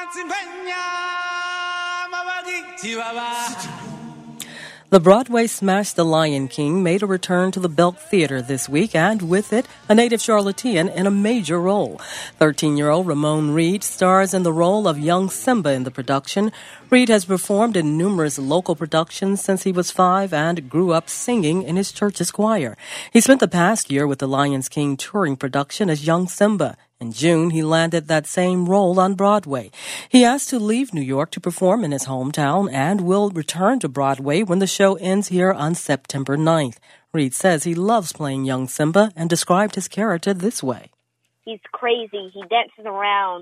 The Broadway smash The Lion King made a return to the Belk Theater this week, and with it, a native Charlottean in a major role. 13-year-old Ramon Reed stars in the role of young Simba in the production. Reed has performed in numerous local productions since he was 5 and grew up singing in his church's choir. He spent the past year with the Lion King touring production as young Simba. In June, he landed that same role on Broadway. He asked to leave New York to perform in his hometown and will return to Broadway when the show ends here on September 9th. Reed says he loves playing young Simba and described his character this way. He's crazy. He dances around.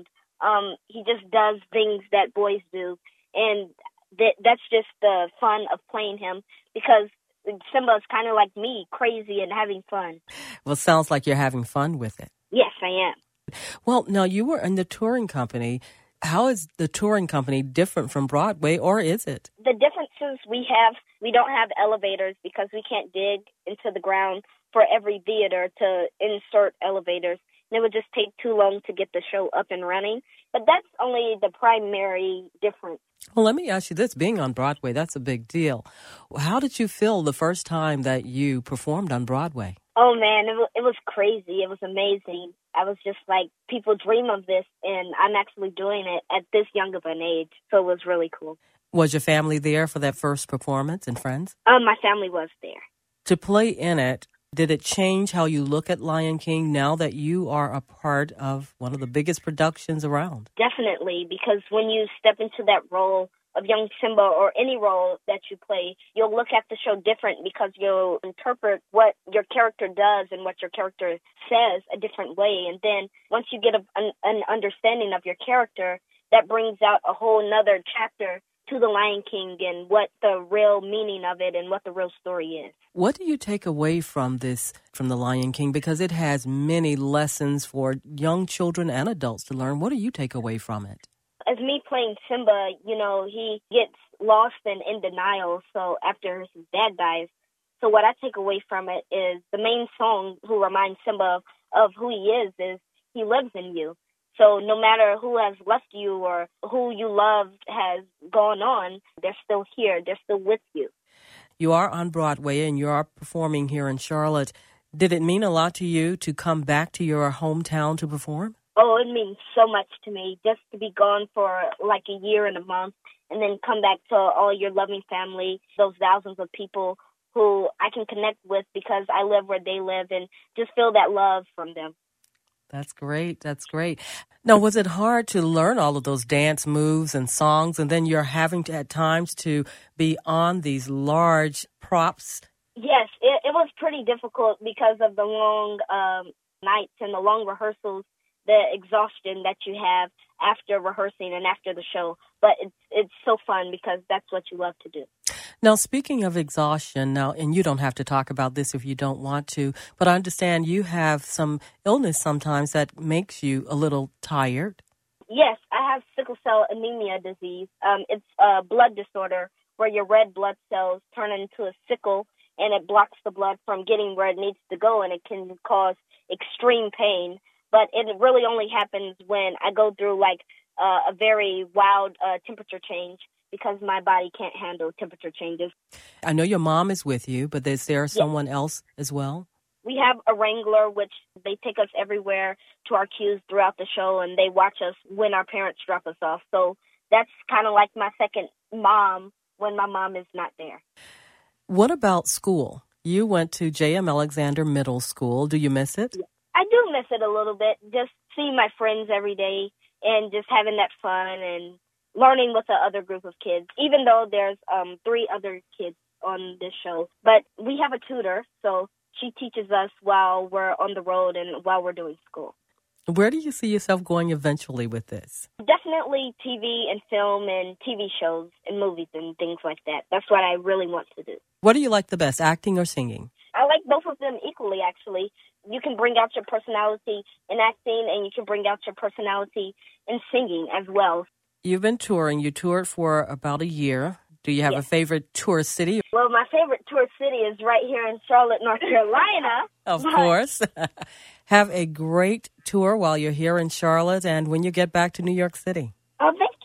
He just does things that boys do. And that's just the fun of playing him, because Simba is kind of like me, crazy and having fun. Well, sounds like you're having fun with it. Yes, I am. Well, now you were in the touring company. How is the touring company different from Broadway, or is it? The differences we don't have elevators because we can't dig into the ground for every theater to insert elevators. And it would just take too long to get the show up and running. But that's only the primary difference. Well, let me ask you this. Being on Broadway, that's a big deal. How did you feel the first time that you performed on Broadway? Oh, man, it was crazy. It was amazing. I was just like, people dream of this, and I'm actually doing it at this young of an age. So it was really cool. Was your family there for that first performance and friends? My family was there. To play in it, did it change how you look at Lion King now that you are a part of one of the biggest productions around? Definitely, because when you step into that role of young Simba or any role that you play, you'll look at the show different because you'll interpret what your character does and what your character says a different way. And then once you get an understanding of your character, that brings out a whole nother chapter to the Lion King and what the real meaning of it and what the real story is. What do you take away from the Lion King? Because it has many lessons for young children and adults to learn. What do you take away from it? As me playing Simba, he gets lost and in denial. So after his dad dies, so what I take away from it is the main song who reminds Simba of who he is he lives in you. So no matter who has left you or who you loved has gone on, they're still here. They're still with you. You are on Broadway and you are performing here in Charlotte. Did it mean a lot to you to come back to your hometown to perform? Oh, it means so much to me just to be gone for like a year and a month and then come back to all your loving family, those thousands of people who I can connect with because I live where they live and just feel that love from them. That's great. That's great. Now, was it hard to learn all of those dance moves and songs, and then you're having to, at times, to be on these large props? Yes, it was pretty difficult because of the long nights and the long rehearsals, the exhaustion that you have after rehearsing and after the show. But it's so fun because that's what you love to do. Now, speaking of exhaustion, and you don't have to talk about this if you don't want to, but I understand you have some illness sometimes that makes you a little tired. Yes, I have sickle cell anemia disease. It's a blood disorder where your red blood cells turn into a sickle, and it blocks the blood from getting where it needs to go, and it can cause extreme pain. But it really only happens when I go through like a very wild temperature change because my body can't handle temperature changes. I know your mom is with you, but is there someone else as well? We have a wrangler, which they take us everywhere to our cues throughout the show, and they watch us when our parents drop us off. So that's kind of like my second mom when my mom is not there. What about school? You went to J.M. Alexander Middle School. Do you miss it? I do miss it a little bit, just seeing my friends every day and just having that fun and learning with the other group of kids, even though there's 3 other kids on this show. But we have a tutor, so she teaches us while we're on the road and while we're doing school. Where do you see yourself going eventually with this? Definitely TV and film and TV shows and movies and things like that. That's what I really want to do. What do you like the best, acting or singing? I like both of them equally, actually. You can bring out your personality in acting, and you can bring out your personality in singing as well. You've been touring. You toured for about a year. Do you have a favorite tour city? Well, my favorite tour city is right here in Charlotte, North Carolina. Of course. Have a great tour while you're here in Charlotte and when you get back to New York City. Oh, thank you.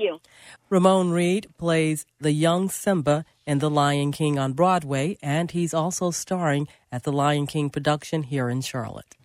you. Ramon Reed plays the young Simba in The Lion King on Broadway, and he's also starring at the Lion King production here in Charlotte.